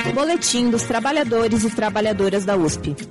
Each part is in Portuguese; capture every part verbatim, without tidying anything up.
Boletim dos trabalhadores e trabalhadoras da U S P.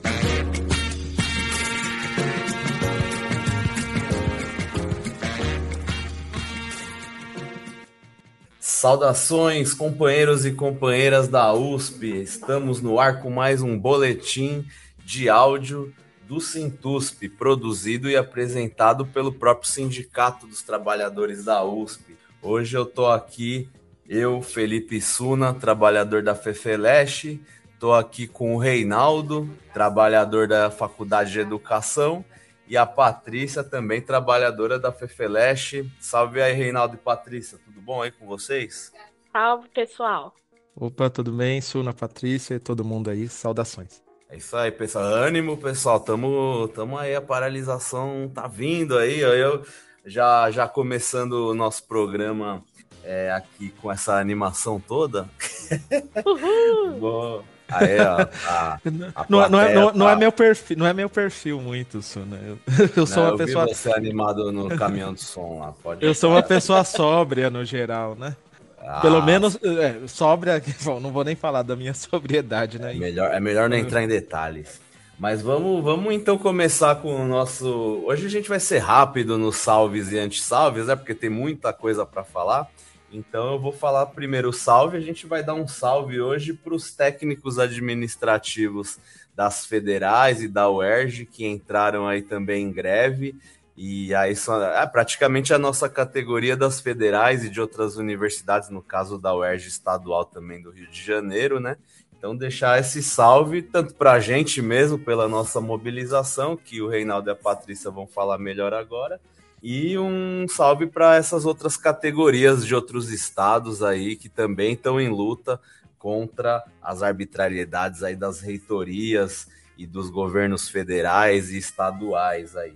Saudações, companheiros e companheiras da U S P. Estamos no ar com mais um boletim de áudio do Sintusp, produzido e apresentado pelo próprio Sindicato dos Trabalhadores da U S P. Hoje eu tô aqui, eu, Felipe Suna, trabalhador da FEFELESH, tô aqui com o Reinaldo, trabalhador da Faculdade de Educação, e a Patrícia, também trabalhadora da FEFELESH. Salve aí, Reinaldo e Patrícia, tudo bom aí com vocês? Salve, pessoal. Opa, tudo bem? Suna, Patrícia e todo mundo aí, saudações. É isso aí, pessoal. Ânimo, pessoal. Tamo, tamo aí, a paralisação tá vindo aí. Eu já, já começando o nosso programa é, aqui com essa animação toda. Uhul! Boa. Aí, ó, a, a não, não, é, não, tá... não, é meu perfil, não é meu perfil muito, Suna. Eu, eu sou não, uma eu pessoa. Vi você animado no caminhão de som lá. Pode eu sou uma pessoa sóbria no geral, né? Ah, Pelo menos é, sóbria. Bom, não vou nem falar da minha sobriedade, né? É melhor, é melhor não entrar em detalhes. Mas vamos, vamos então começar com o nosso. Hoje a gente vai ser rápido nos salves e antissalves, né? Porque tem muita coisa para falar. Então eu vou falar primeiro o salve. A gente vai dar um salve hoje para os técnicos administrativos das federais e da U E R J que entraram aí também em greve. E aí são é, praticamente a nossa categoria das federais e de outras universidades, no caso da U E R J estadual também do Rio de Janeiro, né? Então deixar esse salve tanto para a gente mesmo, pela nossa mobilização, que o Reinaldo e a Patrícia vão falar melhor agora, e um salve para essas outras categorias de outros estados aí que também estão em luta contra as arbitrariedades aí das reitorias e dos governos federais e estaduais aí.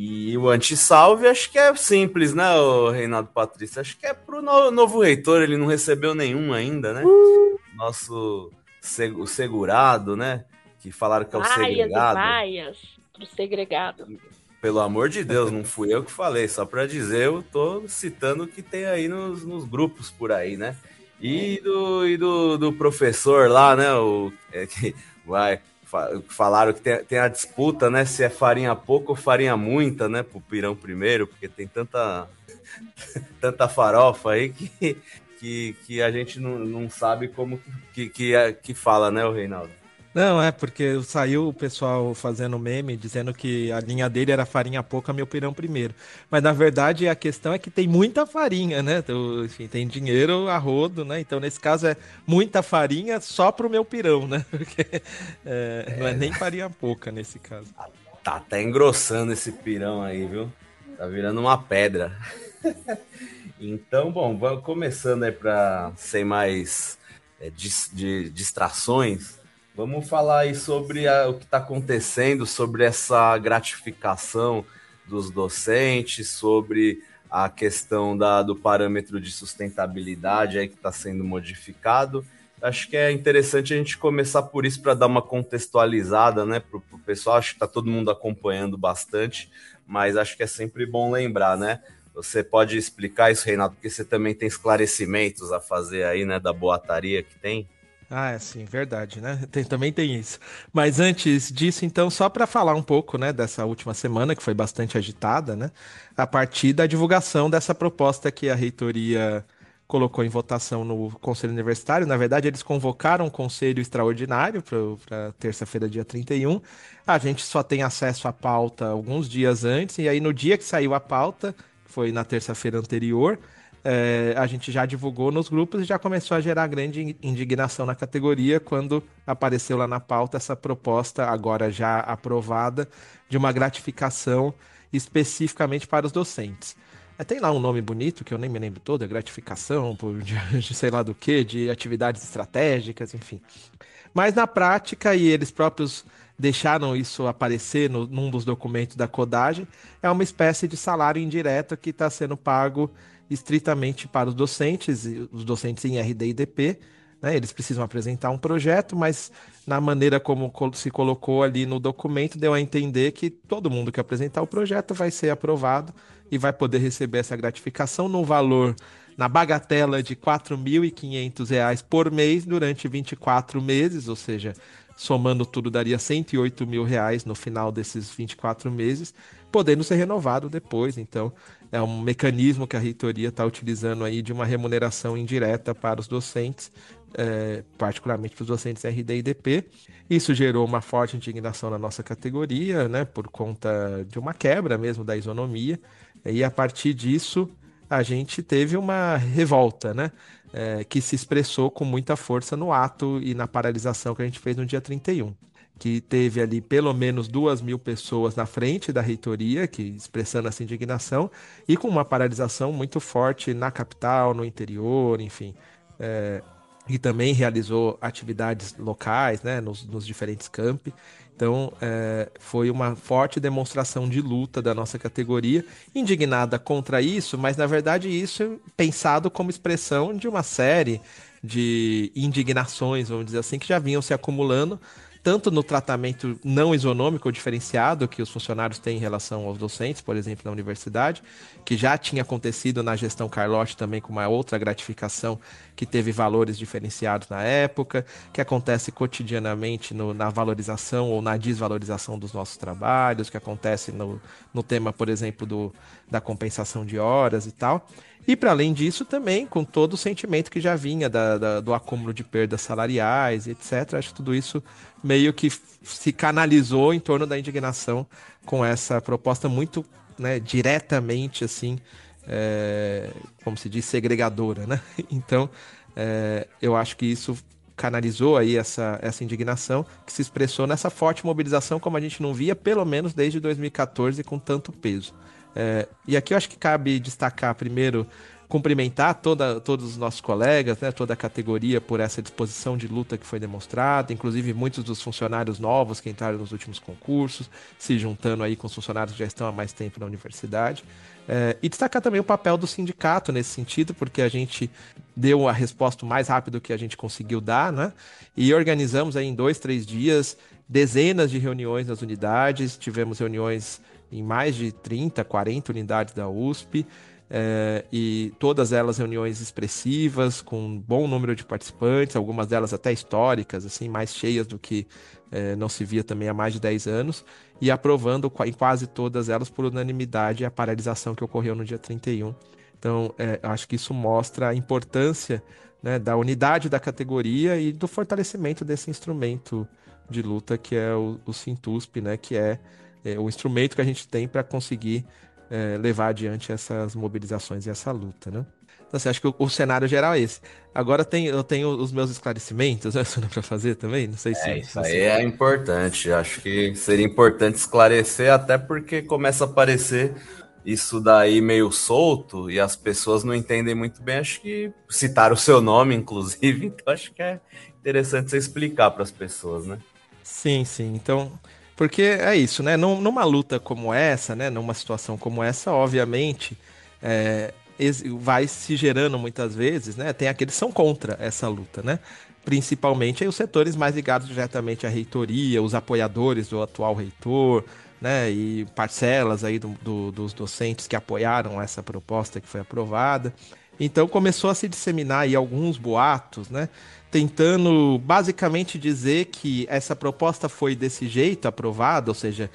E o antissalve acho que é simples, né, o Reinaldo, Patrícia? Acho que é pro no, novo reitor, ele não recebeu nenhum ainda, né? Uh! Nosso seg- segurado, né? Que falaram que é o vaias segregado. E vaias pro segregado. Pelo amor de Deus, não fui eu que falei, só para dizer, eu tô citando o que tem aí nos, nos grupos por aí, né? E do, e do, do professor lá, né? O, é, que vai... Falaram que tem, tem a disputa, né? Se é farinha pouca ou farinha muita, né? Pro pirão primeiro, porque tem tanta, tanta farofa aí que, que, que a gente não, não sabe como que, que, que fala, né, o Reinaldo? Não, é porque saiu o pessoal fazendo meme, dizendo que a linha dele era farinha pouca, meu pirão primeiro. Mas na verdade a questão é que tem muita farinha, né? Então, enfim, tem dinheiro a rodo, né? Então nesse caso é muita farinha só pro meu pirão, né? Porque é, é... não é nem farinha pouca nesse caso. Tá até engrossando esse pirão aí, viu? Tá virando uma pedra. Então, bom, vamos começando aí para sem mais é, de, de distrações. Vamos falar aí sobre a, o que está acontecendo, sobre essa gratificação dos docentes, sobre a questão da, do parâmetro de sustentabilidade aí que está sendo modificado. Acho que é interessante a gente começar por isso para dar uma contextualizada, né, para o pessoal. Acho que está todo mundo acompanhando bastante, mas acho que é sempre bom lembrar, né? Você pode explicar isso, Reinaldo, porque você também tem esclarecimentos a fazer aí, né, da boataria que tem? Ah, é sim, verdade, né? Tem, também tem isso. Mas antes disso, então, só para falar um pouco, né, dessa última semana, que foi bastante agitada, né? A partir da divulgação dessa proposta que a reitoria colocou em votação no Conselho Universitário. Na verdade, eles convocaram um conselho extraordinário para terça-feira, dia trinta e um. A gente só tem acesso à pauta alguns dias antes, e aí no dia que saiu a pauta, foi na terça-feira anterior, É, a gente já divulgou nos grupos e já começou a gerar grande indignação na categoria quando apareceu lá na pauta essa proposta, agora já aprovada, de uma gratificação especificamente para os docentes. É, tem lá um nome bonito, que eu nem me lembro todo, é gratificação por de, de sei lá do que, de atividades estratégicas, enfim. Mas na prática, e eles próprios deixaram isso aparecer no, num dos documentos da codagem, é uma espécie de salário indireto que está sendo pago estritamente para os docentes, os docentes em R D e D P, né? Eles precisam apresentar um projeto, mas na maneira como se colocou ali no documento, deu a entender que todo mundo que apresentar o projeto vai ser aprovado e vai poder receber essa gratificação no valor na bagatela de quatro mil e quinhentos reais por mês durante vinte e quatro meses, ou seja, somando tudo daria cento e oito mil reais no final desses vinte e quatro meses, podendo ser renovado depois. Então, é um mecanismo que a reitoria está utilizando aí de uma remuneração indireta para os docentes, é, particularmente para os docentes R D e D P. Isso gerou uma forte indignação na nossa categoria, né, por conta de uma quebra mesmo da isonomia, e a partir disso a gente teve uma revolta, né, é, que se expressou com muita força no ato e na paralisação que a gente fez no dia trinta e um, que teve ali pelo menos duas mil pessoas na frente da reitoria, que expressando essa indignação, e com uma paralisação muito forte na capital, no interior, enfim. É, e também realizou atividades locais, né, nos, nos diferentes campi. Então, é, foi uma forte demonstração de luta da nossa categoria, indignada contra isso, mas na verdade isso é pensado como expressão de uma série de indignações, vamos dizer assim, que já vinham se acumulando, tanto no tratamento não isonômico ou diferenciado que os funcionários têm em relação aos docentes, por exemplo, na universidade, que já tinha acontecido na gestão Carlotti também com uma outra gratificação que teve valores diferenciados na época, que acontece cotidianamente no, na valorização ou na desvalorização dos nossos trabalhos, que acontece no, no tema, por exemplo, do, da compensação de horas e tal. E para além disso também com todo o sentimento que já vinha da, da, do acúmulo de perdas salariais, etcétera. Acho que tudo isso meio que se canalizou em torno da indignação com essa proposta muito, né, diretamente, assim, é, como se diz, segregadora, né? Então, é, eu acho que isso canalizou aí essa, essa indignação que se expressou nessa forte mobilização como a gente não via, pelo menos desde dois mil e quatorze, com tanto peso. É, e aqui eu acho que cabe destacar primeiro, cumprimentar toda, todos os nossos colegas, né, toda a categoria por essa disposição de luta que foi demonstrada, inclusive muitos dos funcionários novos que entraram nos últimos concursos, se juntando aí com os funcionários que já estão há mais tempo na universidade. É, e destacar também o papel do sindicato nesse sentido, porque a gente deu a resposta o mais rápido que a gente conseguiu dar, né? E organizamos aí em dois, três dias dezenas de reuniões nas unidades, tivemos reuniões em mais de trinta, quarenta unidades da U S P, é, e todas elas reuniões expressivas, com um bom número de participantes, algumas delas até históricas, assim, mais cheias do que é, não se via também há mais de dez anos, e aprovando em quase todas elas por unanimidade a paralisação que ocorreu no dia trinta e um. Então, é, acho que isso mostra a importância, né, da unidade da categoria e do fortalecimento desse instrumento de luta que é o, o Sintusp, né, que é É o instrumento que a gente tem para conseguir é, levar adiante essas mobilizações e essa luta, né? Então, assim, acho que o, o cenário geral é esse. Agora tem, eu tenho os meus esclarecimentos, né, para fazer também, não sei se É, isso aí você... é importante. Acho que seria importante esclarecer, até porque começa a aparecer isso daí meio solto e as pessoas não entendem muito bem. Acho que citaram o seu nome, inclusive, então acho que é interessante você explicar para as pessoas, né? Sim, sim. Então, porque é isso, né? Num- Numa luta como essa, né? Numa situação como essa, obviamente, é, ex- vai se gerando muitas vezes, né? Tem aqueles que são contra essa luta, né? Principalmente aí os setores mais ligados diretamente à reitoria, os apoiadores do atual reitor, né? E parcelas aí do- do- dos docentes que apoiaram essa proposta que foi aprovada. Então começou a se disseminar aí alguns boatos, né? Tentando basicamente dizer que essa proposta foi desse jeito aprovada, ou seja,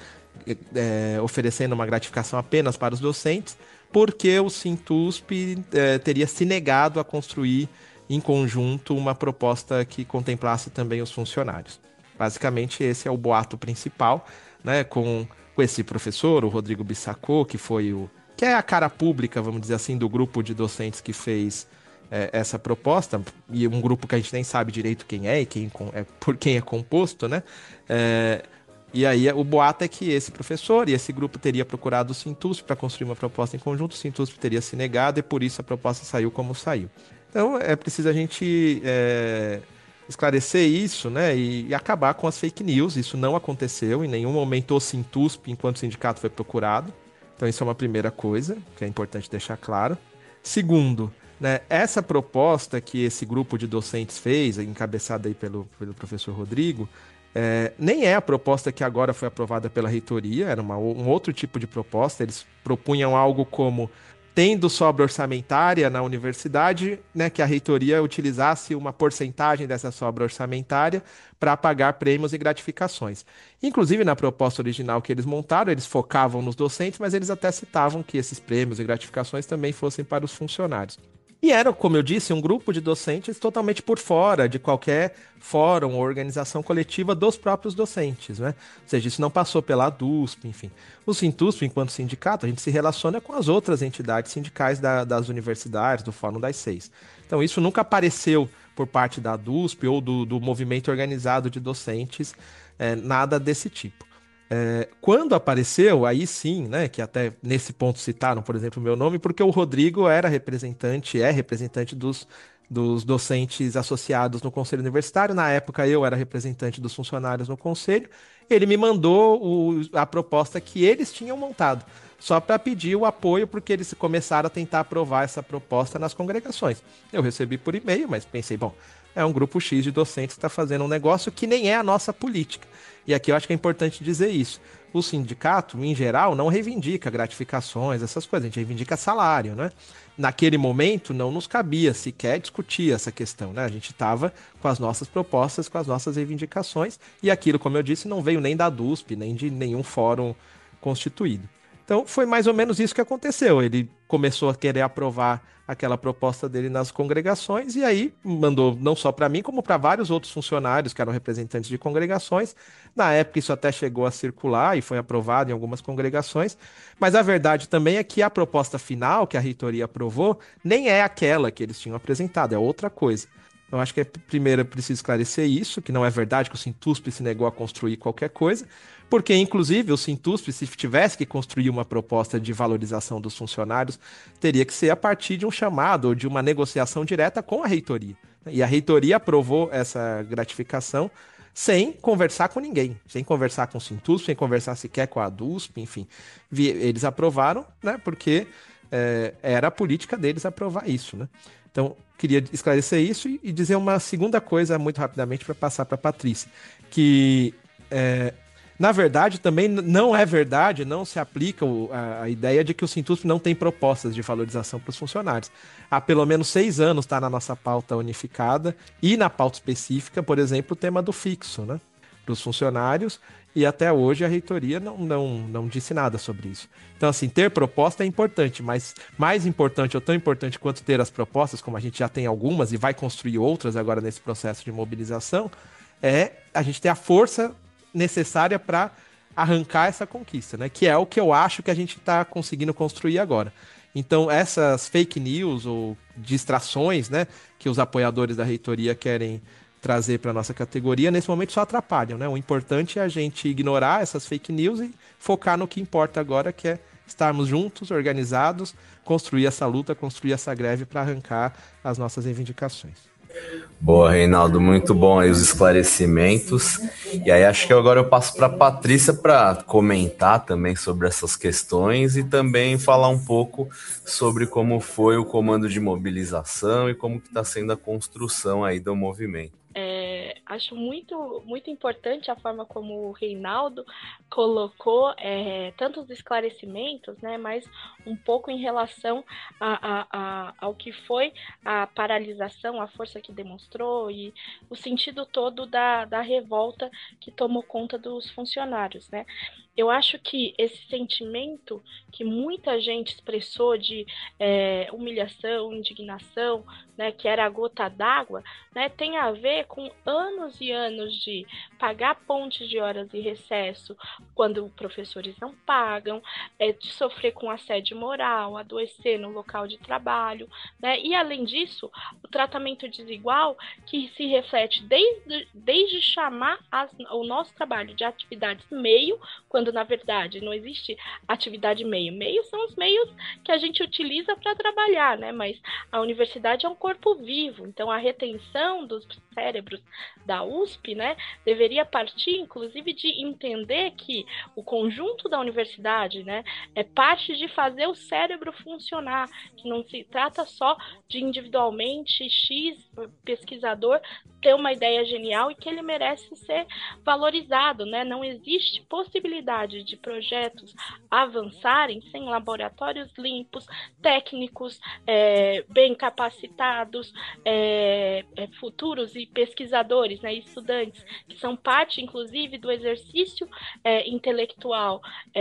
é, oferecendo uma gratificação apenas para os docentes, porque o Sintusp é, teria se negado a construir em conjunto uma proposta que contemplasse também os funcionários. Basicamente, esse é o boato principal, né? Com, com esse professor, o Rodrigo Bissacô, que foi o que é a cara pública, vamos dizer assim, do grupo de docentes que fez é, essa proposta, e um grupo que a gente nem sabe direito quem é e quem, é, por quem é composto, né? É, e aí o boato é que esse professor e esse grupo teria procurado o Sintusp para construir uma proposta em conjunto, o Sintusp teria se negado e por isso a proposta saiu como saiu. Então é preciso a gente é, esclarecer isso, né? E, e acabar com as fake news. Isso não aconteceu, em nenhum momento o Sintusp, enquanto sindicato, foi procurado. Então isso é uma primeira coisa, que é importante deixar claro. Segundo, né, essa proposta que esse grupo de docentes fez, encabeçada aí pelo, pelo professor Rodrigo, é, nem é a proposta que agora foi aprovada pela reitoria, era uma, um outro tipo de proposta. Eles propunham algo como tendo sobra orçamentária na universidade, né, que a reitoria utilizasse uma porcentagem dessa sobra orçamentária para pagar prêmios e gratificações. Inclusive, na proposta original que eles montaram, eles focavam nos docentes, mas eles até citavam que esses prêmios e gratificações também fossem para os funcionários. E era, como eu disse, um grupo de docentes totalmente por fora de qualquer fórum ou organização coletiva dos próprios docentes, né? Ou seja, isso não passou pela DUSP, enfim. O Sintusp, enquanto sindicato, a gente se relaciona com as outras entidades sindicais da- das universidades, do Fórum das Seis. Então, isso nunca apareceu por parte da DUSP ou do, do movimento organizado de docentes, é, nada desse tipo. É, quando apareceu, aí sim, né, que até nesse ponto citaram, por exemplo, o meu nome, porque o Rodrigo era representante, é representante dos, dos docentes associados no Conselho Universitário. Na época eu era representante dos funcionários no Conselho. Ele me mandou o- a proposta que eles tinham montado, só para pedir o apoio, porque eles começaram a tentar aprovar essa proposta nas congregações. Eu recebi por e-mail, mas pensei, bom, é um grupo X de docentes que está fazendo um negócio que nem é a nossa política. E aqui eu acho que é importante dizer isso. O sindicato, em geral, não reivindica gratificações, essas coisas, a gente reivindica salário, né? Naquele momento, não nos cabia sequer discutir essa questão, né? A gente estava com as nossas propostas, com as nossas reivindicações, e aquilo, como eu disse, não veio nem da DUSP, nem de nenhum fórum constituído. Então, foi mais ou menos isso que aconteceu. Ele começou a querer aprovar aquela proposta dele nas congregações e aí mandou não só para mim, como para vários outros funcionários que eram representantes de congregações. Na época, isso até chegou a circular e foi aprovado em algumas congregações. Mas a verdade também é que a proposta final que a reitoria aprovou nem é aquela que eles tinham apresentado, é outra coisa. Então, acho que é, primeiro é preciso esclarecer isso, que não é verdade que o Sintusp se negou a construir qualquer coisa, porque, inclusive, o Sintusp, se tivesse que construir uma proposta de valorização dos funcionários, teria que ser a partir de um chamado ou de uma negociação direta com a reitoria. E a reitoria aprovou essa gratificação sem conversar com ninguém, sem conversar com o Sintusp, sem conversar sequer com a DUSP, enfim. Vi- Eles aprovaram, né, porque é, era a política deles aprovar isso, né? Então, queria esclarecer isso e, e dizer uma segunda coisa muito rapidamente para passar para a Patrícia, que é, na verdade também n- não é verdade, não se aplica o- a, a ideia de que o Sintusp não tem propostas de valorização para os funcionários. Há pelo menos seis anos está na nossa pauta unificada e na pauta específica, por exemplo, o tema do fixo, né, para os funcionários, e até hoje a reitoria não, não, não disse nada sobre isso. Então, assim, ter proposta é importante, mas mais importante ou tão importante quanto ter as propostas, como a gente já tem algumas e vai construir outras agora nesse processo de mobilização, é a gente ter a força necessária para arrancar essa conquista, né? Que é o que eu acho que a gente está conseguindo construir agora. Então, essas fake news ou distrações, né, que os apoiadores da reitoria querem trazer para nossa categoria, nesse momento só atrapalham, né? O importante é a gente ignorar essas fake news e focar no que importa agora, que é estarmos juntos, organizados, construir essa luta, construir essa greve para arrancar as nossas reivindicações. Boa, Reinaldo, muito bom aí os esclarecimentos. E aí acho que agora eu passo para a Patrícia para comentar também sobre essas questões e também falar um pouco sobre como foi o comando de mobilização e como que está sendo a construção aí do movimento. É, acho muito, muito importante a forma como o Reinaldo colocou é, tantos esclarecimentos, né, mas um pouco em relação a, a, a, ao que foi a paralisação, a força que demonstrou e o sentido todo da, da revolta que tomou conta dos funcionários, né? Eu acho que esse sentimento que muita gente expressou de é, humilhação, indignação, né, que era a gota d'água, né, tem a ver com anos e anos de pagar pontes de horas de recesso quando professores não pagam, é, de sofrer com assédio moral, adoecer no local de trabalho, né, e além disso, o tratamento desigual que se reflete desde, desde chamar as, o nosso trabalho de atividades meio, quando na verdade não existe atividade meio. Meio são os meios que a gente utiliza para trabalhar, né? Mas a universidade é um corpo vivo, então a retenção dos cérebros da U S P, né, deveria partir, inclusive, de entender que o conjunto da universidade, né, é parte de fazer o cérebro funcionar, que não se trata só de individualmente X pesquisador ter uma ideia genial e que ele merece ser valorizado, né? Não existe possibilidade de projetos avançarem sem laboratórios limpos, técnicos, é, bem capacitados, é, é, futuros e pesquisadores, né, estudantes, que são parte, inclusive, do exercício é, intelectual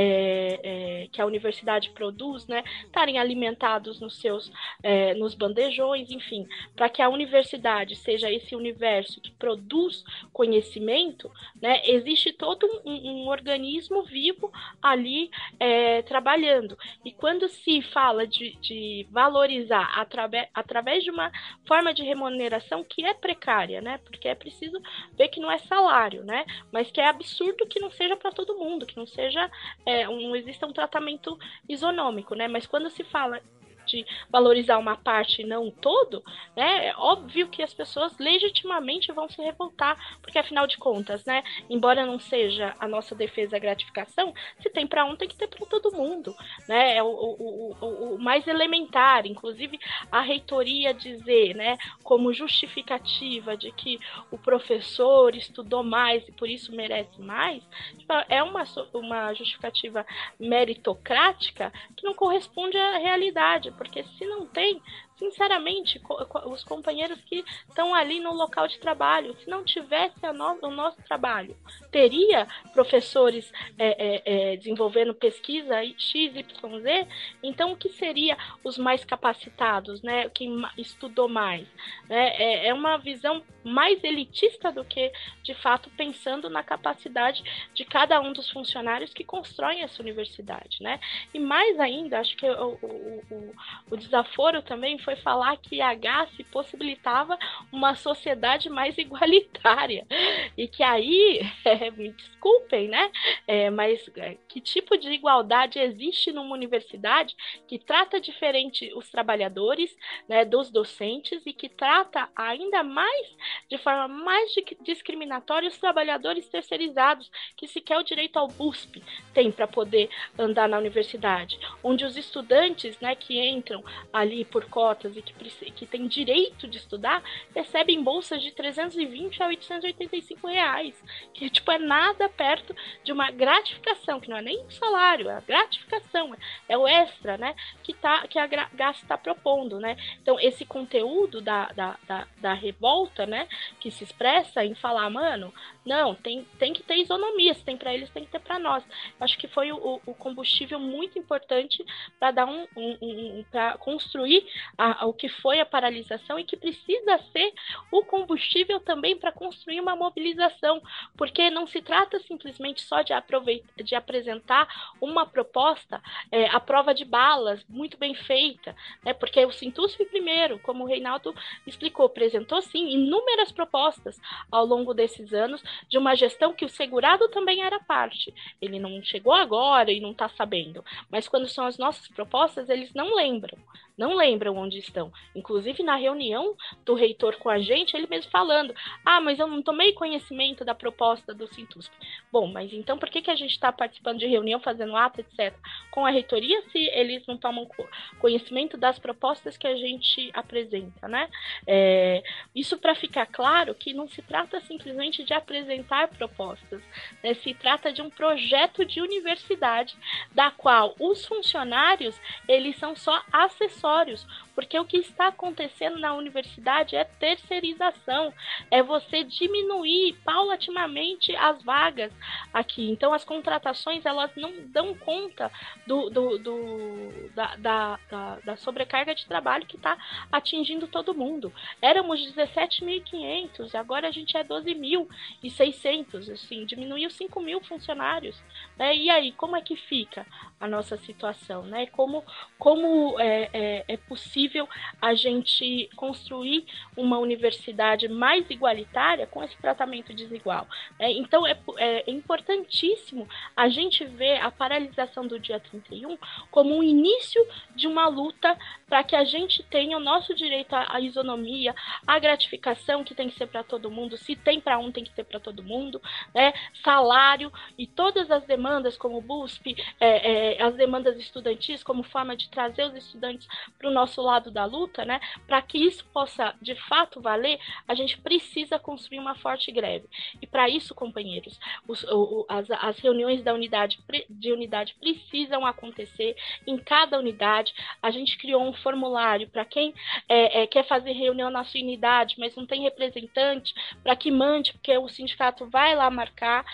é, é, que a universidade produz, né, estarem alimentados nos seus, é, nos bandejões, enfim, para que a universidade seja esse universo que produz conhecimento, né, existe todo um, um organismo vivo ali é, trabalhando. E quando se fala de, de valorizar atrabe, através de uma forma de remuneração que é precária, né, porque é preciso ver que não é salário, né, mas que é absurdo que não seja para todo mundo, que não seja, é, um, não exista um tratamento isonômico, né, mas quando se fala de valorizar uma parte e não um todo, né, é óbvio que as pessoas legitimamente vão se revoltar, porque afinal de contas, né, embora não seja a nossa defesa a gratificação, se tem para um, tem que ter para todo mundo, né, é o, o, o, o mais elementar, inclusive a reitoria dizer, né, como justificativa de que o professor estudou mais e por isso merece mais, é uma, uma justificativa meritocrática que não corresponde à realidade, porque se não tem, sinceramente, os companheiros que estão ali no local de trabalho, se não tivesse a no, o nosso trabalho, teria professores é, é, é, desenvolvendo pesquisa X Y Z, então o que seria os mais capacitados, né? Quem estudou mais? Né? É, é uma visão mais elitista do que, de fato, pensando na capacidade de cada um dos funcionários que constroem essa universidade, né? E mais ainda, acho que o, o, o, o desaforo também foi falar que a Gace possibilitava uma sociedade mais igualitária. E que aí, é, me desculpem, né? É, mas é, que tipo de igualdade existe numa universidade que trata diferente os trabalhadores, né, dos docentes e que trata ainda mais, de forma mais discriminatória, os trabalhadores terceirizados, que sequer o direito ao B U S P tem para poder andar na universidade, onde os estudantes, né, que entram ali por cotas e que, que têm direito de estudar, recebem bolsas de trezentos e vinte a oitocentos e oitenta e cinco reais, que tipo, é nada perto de uma gratificação, que não é nem um salário, é a gratificação, é o extra, né, que, tá, que a Gace está propondo, né. Então, esse conteúdo da, da, da, da revolta, né, que se expressa em falar, mano, não, tem, tem que ter isonomia, se tem para eles, tem que ter para nós. Acho que foi o, o combustível muito importante para dar um, um, um para construir a, a, o que foi a paralisação e que precisa ser o combustível também para construir uma mobilização, porque não se trata simplesmente só de, aproveitar, de apresentar uma proposta é, à prova de balas, muito bem feita, né, porque o Sintusp primeiro, como o Reinaldo explicou, apresentou sim inúmeras propostas ao longo desses anos de uma gestão que o segurado também era parte. Ele não chegou agora e não está sabendo, mas quando são as nossas propostas, eles não lembram. Não lembram onde estão. Inclusive, na reunião do reitor com a gente, ele mesmo falando, ah, mas eu não tomei conhecimento da proposta do Sintusp. Bom, mas então por que, que a gente está participando de reunião, fazendo ato, etcétera, com a reitoria, se eles não tomam conhecimento das propostas que a gente apresenta, né? É, isso para ficar claro que não se trata simplesmente de apresentar propostas, né? Se trata de um projeto de universidade, da qual os funcionários, eles são só acessórios, porque o que está acontecendo na universidade é terceirização, é você diminuir paulatinamente as vagas aqui. Então, as contratações, elas não dão conta do, do, do, da, da, da, da sobrecarga de trabalho que está atingindo todo mundo. Éramos dezessete mil e quinhentos, agora a gente é doze mil e seiscentos, assim, diminuiu cinco mil funcionários, né? E aí, como é que fica a nossa situação, né? Como, como é, é, é possível a gente construir uma universidade mais igualitária com esse tratamento desigual? É, então, é, é importantíssimo a gente ver a paralisação do dia trinta e um como um início de uma luta para que a gente tenha o nosso direito à, à isonomia, à gratificação, que tem que ser para todo mundo, se tem para um, tem que ter para todo mundo, né? Salário e todas as demandas, como o B U S P, é, é, as demandas estudantis, como forma de trazer os estudantes para o nosso lado lado da luta, né, para que isso possa de fato valer, a gente precisa construir uma forte greve. E para isso, companheiros, os, o, as, as reuniões da unidade, de unidade precisam acontecer em cada unidade. A gente criou um formulário para quem é, é, quer fazer reunião na sua unidade, mas não tem representante, para que mande, porque o sindicato vai lá marcar.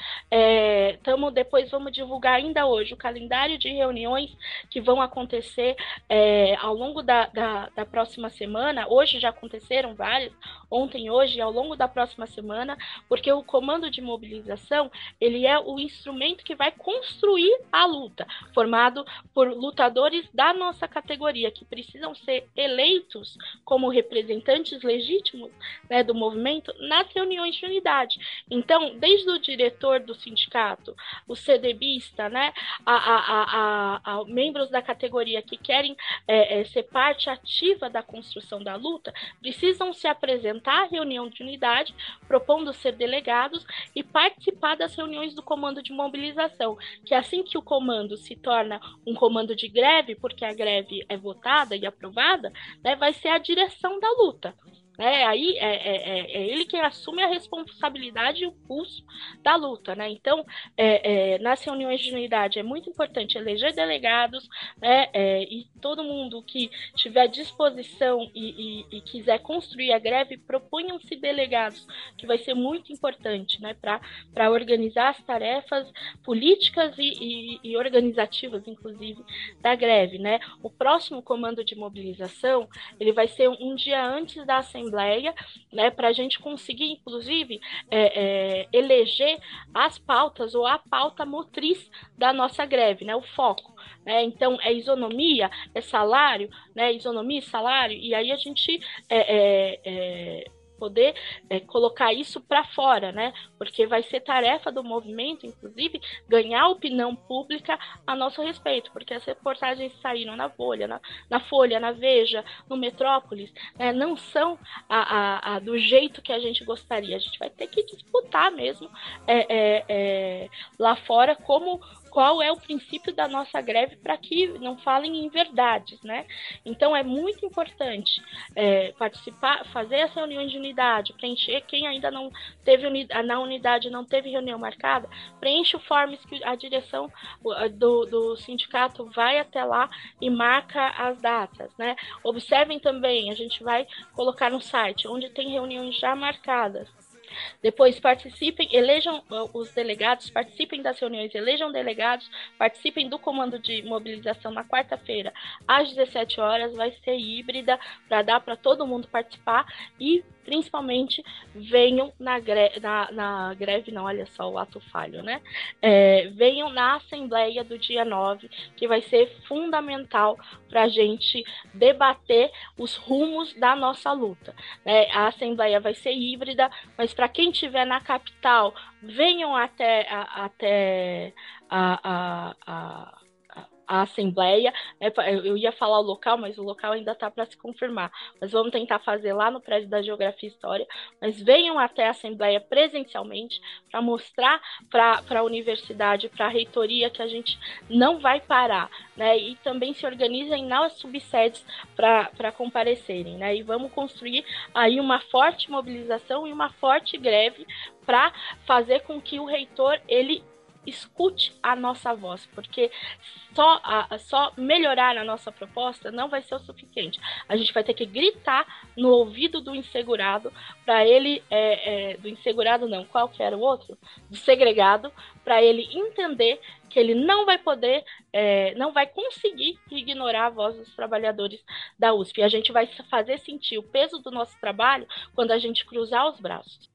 É, tamo, depois vamos divulgar ainda hoje o calendário de reuniões que vão acontecer é, ao longo da, da, da próxima semana. Hoje já aconteceram várias, ontem, hoje, e ao longo da próxima semana, porque o comando de mobilização, ele é o instrumento que vai construir a luta, formado por lutadores da nossa categoria, que precisam ser eleitos como representantes legítimos, né, do movimento nas reuniões de unidade. Então, desde o diretor do sindicato, o CDBista, né, a, a, a, a, a membros da categoria que querem é, é, ser parte ativa da construção da luta, precisam se apresentar à reunião de unidade, propondo ser delegados e participar das reuniões do comando de mobilização, que assim que o comando se torna um comando de greve, porque a greve é votada e aprovada, né, vai ser a direção da luta. É, aí é, é, é ele quem assume a responsabilidade e o pulso da luta, né? Então, é, é, nas reuniões de unidade é muito importante eleger delegados, né? É, e todo mundo que tiver disposição e, e, e quiser construir a greve, proponham-se delegados, que vai ser muito importante, né? Para organizar as tarefas políticas e, e, e organizativas, inclusive, da greve, né? O próximo comando de mobilização, ele vai ser um dia antes da Assembleia, né, para a gente conseguir, inclusive, é, é, eleger as pautas ou a pauta motriz da nossa greve, né, o foco. Né? Então, é isonomia, é salário, né, isonomia e salário, e aí a gente é, é, é, poder é, colocar isso para fora, né? Porque vai ser tarefa do movimento, inclusive, ganhar opinião pública a nosso respeito, porque as reportagens que saíram na Folha, na, na Folha, na Veja, no Metrópolis, né, não são a, a, a do jeito que a gente gostaria. A gente vai ter que disputar mesmo é, é, é, lá fora como qual é o princípio da nossa greve para que não falem em verdades, né? Então é muito importante é, participar, fazer as reuniões de unidade, preencher. Quem ainda não teve unidade, na unidade não teve reunião marcada, preenche o forms que a direção do, do sindicato vai até lá e marca as datas, né? Observem também, a gente vai colocar no site onde tem reuniões já marcadas. Depois participem, elejam os delegados, participem das reuniões, elejam delegados, participem do comando de mobilização na quarta-feira às dezessete horas, vai ser híbrida para dar para todo mundo participar e principalmente venham na greve, na, na greve não, olha só o ato falho, né? É, venham na Assembleia do dia nove, que vai ser fundamental para a gente debater os rumos da nossa luta. É, a Assembleia vai ser híbrida, mas para quem estiver na capital, venham até, a, até a, a, a a Assembleia. Eu ia falar o local, mas o local ainda está para se confirmar. Mas vamos tentar fazer lá no prédio da Geografia e História. Mas venham até a Assembleia presencialmente para mostrar para a universidade, para a reitoria, que a gente não vai parar, né? E também se organizem nas subsedes para comparecerem, né? E vamos construir aí uma forte mobilização e uma forte greve para fazer com que o reitor, ele escute a nossa voz, porque só, a, só melhorar a nossa proposta não vai ser o suficiente. A gente vai ter que gritar no ouvido do insegurado, para ele, é, é, do insegurado não, qual que era o outro? Do segregado, para ele entender que ele não vai poder, é, não vai conseguir ignorar a voz dos trabalhadores da U S P. A gente vai fazer sentir o peso do nosso trabalho quando a gente cruzar os braços.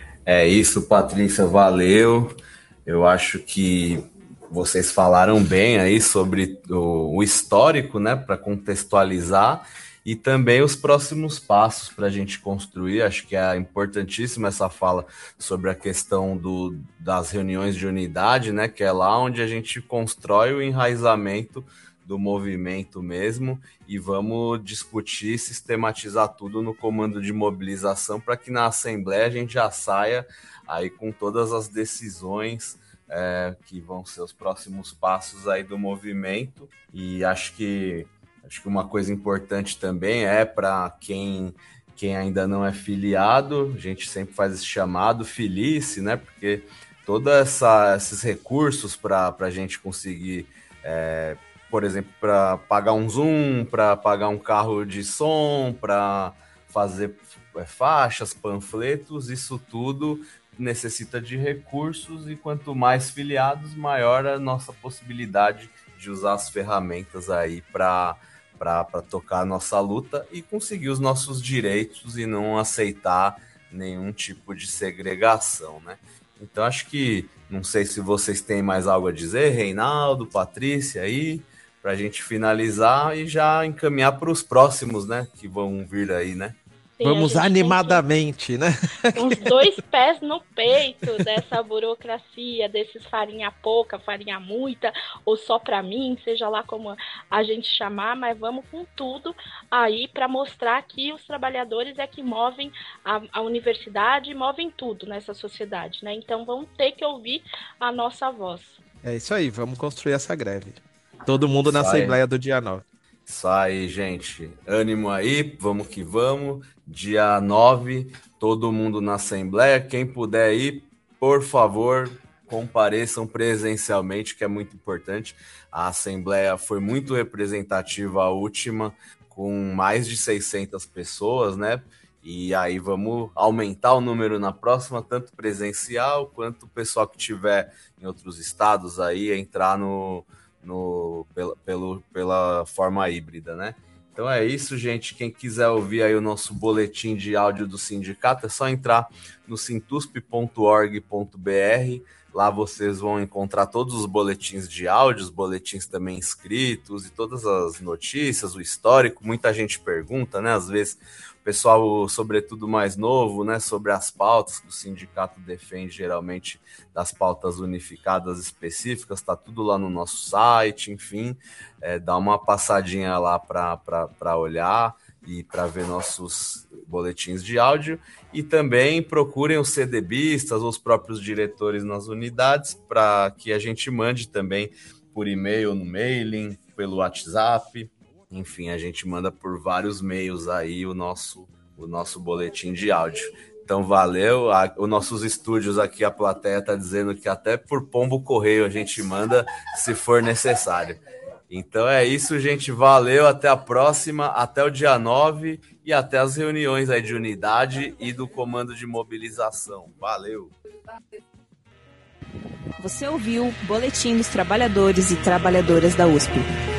É isso, Patrícia, valeu. Eu acho que vocês falaram bem aí sobre o, o histórico, né, para contextualizar, e também os próximos passos para a gente construir. Acho que é importantíssima essa fala sobre a questão do, das reuniões de unidade, né, que é lá onde a gente constrói o enraizamento do movimento mesmo, e vamos discutir, sistematizar tudo no comando de mobilização para que na Assembleia a gente já saia aí com todas as decisões é, que vão ser os próximos passos aí do movimento. E acho que a acho que uma coisa importante também é para quem, quem ainda não é filiado, a gente sempre faz esse chamado, filie-se, né? Porque todos esses recursos para a gente conseguir, é, por exemplo, para pagar um Zoom, para pagar um carro de som, para fazer faixas, panfletos, isso tudo necessita de recursos, e quanto mais filiados, maior a nossa possibilidade de usar as ferramentas aí para para tocar a nossa luta e conseguir os nossos direitos e não aceitar nenhum tipo de segregação, né? Então acho que, não sei se vocês têm mais algo a dizer, Reinaldo, Patrícia, aí, para a gente finalizar e já encaminhar para os próximos, né, que vão vir aí, né? Sim, vamos animadamente, né? Uns dois pés no peito dessa burocracia, desses farinha pouca, farinha muita, ou só para mim, seja lá como a gente chamar, mas vamos com tudo aí para mostrar que os trabalhadores é que movem a, a universidade, movem tudo nessa sociedade, né? Então vamos ter que ouvir a nossa voz. É isso aí, vamos construir essa greve. Todo mundo na Sai. Assembleia do dia nove. Isso aí, gente. Ânimo aí, vamos que vamos. Dia nove, todo mundo na Assembleia. Quem puder ir, por favor, compareçam presencialmente, que é muito importante. A Assembleia foi muito representativa, a última, com mais de seiscentas pessoas, né? E aí vamos aumentar o número na próxima, tanto presencial quanto o pessoal que tiver em outros estados aí, entrar no... No, pela, pelo, pela forma híbrida, né? Então é isso, gente. Quem quiser ouvir aí o nosso boletim de áudio do sindicato, é só entrar no sintusp ponto org ponto br. Lá vocês vão encontrar todos os boletins de áudio, os boletins também escritos e todas as notícias, o histórico. Muita gente pergunta, né? Às vezes o pessoal, sobretudo mais novo, né? Sobre as pautas que o sindicato defende, geralmente das pautas unificadas específicas, tá tudo lá no nosso site, enfim. É, dá uma passadinha lá para olhar e para ver nossos boletins de áudio, e também procurem os CDBistas ou os próprios diretores nas unidades para que a gente mande também por e-mail, no mailing, pelo WhatsApp, enfim, a gente manda por vários meios aí o nosso, o nosso boletim de áudio. Então valeu, a, os nossos estúdios aqui, a plateia está dizendo que até por pombo correio a gente manda se for necessário. Então é isso, gente. Valeu, até a próxima, até o dia nove e até as reuniões aí de unidade e do comando de mobilização. Valeu! Você ouviu o Boletim dos Trabalhadores e Trabalhadoras da U S P.